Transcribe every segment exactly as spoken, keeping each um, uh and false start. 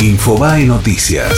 Infobae Noticias.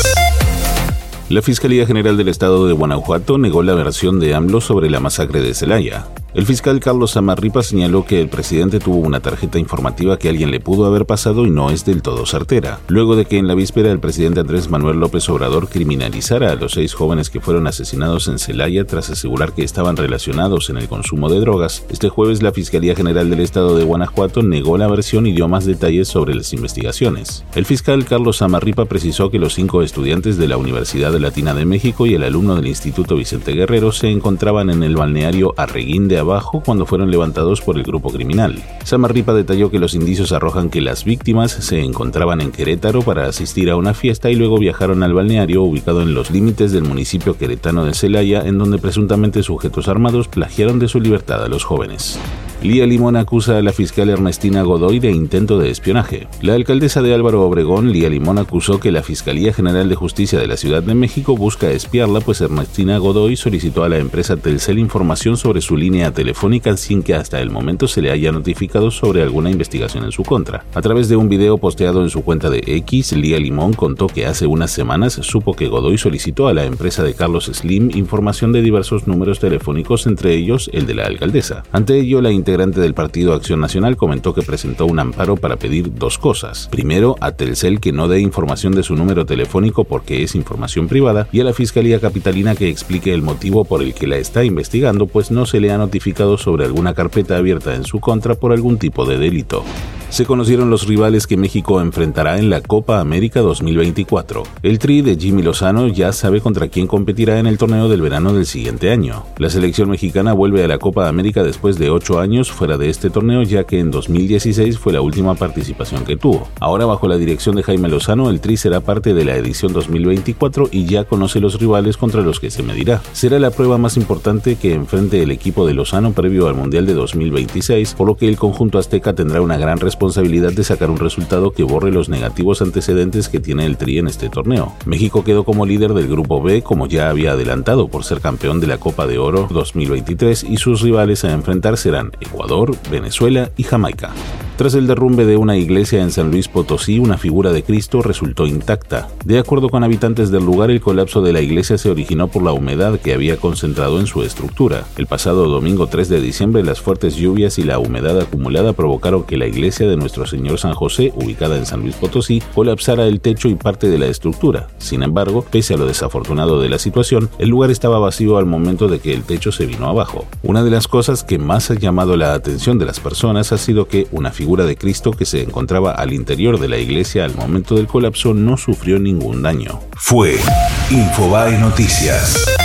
La Fiscalía General del Estado de Guanajuato negó la versión de AMLO sobre la masacre de Celaya. El fiscal Carlos Samarripa señaló que el presidente tuvo una tarjeta informativa que alguien le pudo haber pasado y no es del todo certera, luego de que en la víspera el presidente Andrés Manuel López Obrador criminalizara a los seis jóvenes que fueron asesinados en Celaya tras asegurar que estaban relacionados en el consumo de drogas. Este jueves la Fiscalía General del Estado de Guanajuato negó la versión y dio más detalles sobre las investigaciones. El fiscal Carlos Samarripa precisó que los cinco estudiantes de la Universidad Latina de México y el alumno del Instituto Vicente Guerrero se encontraban en el balneario Arreguín de Abajo cuando fueron levantados por el grupo criminal. Samarripa detalló que los indicios arrojan que las víctimas se encontraban en Querétaro para asistir a una fiesta y luego viajaron al balneario ubicado en los límites del municipio queretano de Celaya, en donde presuntamente sujetos armados plagiaron de su libertad a los jóvenes. Lía Limón acusa a la fiscal Ernestina Godoy de intento de espionaje. La alcaldesa de Álvaro Obregón, Lía Limón, acusó que la Fiscalía General de Justicia de la Ciudad de México busca espiarla, pues Ernestina Godoy solicitó a la empresa Telcel información sobre su línea telefónica sin que hasta el momento se le haya notificado sobre alguna investigación en su contra. A través de un video posteado en su cuenta de X, Lía Limón contó que hace unas semanas supo que Godoy solicitó a la empresa de Carlos Slim información de diversos números telefónicos, entre ellos el de la alcaldesa. Ante ello, la integrante del Partido Acción Nacional comentó que presentó un amparo para pedir dos cosas. Primero, a Telcel que no dé información de su número telefónico porque es información privada, y a la Fiscalía Capitalina que explique el motivo por el que la está investigando, pues no se le ha notificado sobre alguna carpeta abierta en su contra por algún tipo de delito. Se conocieron los rivales que México enfrentará en la Copa América dos mil veinticuatro. El Tri de Jimmy Lozano ya sabe contra quién competirá en el torneo del verano del siguiente año. La selección mexicana vuelve a la Copa América después de ocho años fuera de este torneo, ya que en dos mil dieciséis fue la última participación que tuvo. Ahora, bajo la dirección de Jaime Lozano, el Tri será parte de la edición dos mil veinticuatro y ya conoce los rivales contra los que se medirá. Será la prueba más importante que enfrente el equipo de Lozano previo al Mundial de dos mil veintiséis, por lo que el conjunto azteca tendrá una gran responsabilidad responsabilidad de sacar un resultado que borre los negativos antecedentes que tiene el Tri en este torneo. México quedó como líder del Grupo B, como ya había adelantado, por ser campeón de la Copa de Oro dos mil veintitrés, y sus rivales a enfrentar serán Ecuador, Venezuela y Jamaica. Tras el derrumbe de una iglesia en San Luis Potosí, una figura de Cristo resultó intacta. De acuerdo con habitantes del lugar, el colapso de la iglesia se originó por la humedad que había concentrado en su estructura. El pasado domingo tres de diciembre, las fuertes lluvias y la humedad acumulada provocaron que la iglesia de Nuestro Señor San José, ubicada en San Luis Potosí, colapsara el techo y parte de la estructura. Sin embargo, pese a lo desafortunado de la situación, el lugar estaba vacío al momento de que el techo se vino abajo. Una de las cosas que más ha llamado la atención de las personas ha sido que una figura figura de Cristo que se encontraba al interior de la iglesia al momento del colapso no sufrió ningún daño. Fue Infobae Noticias.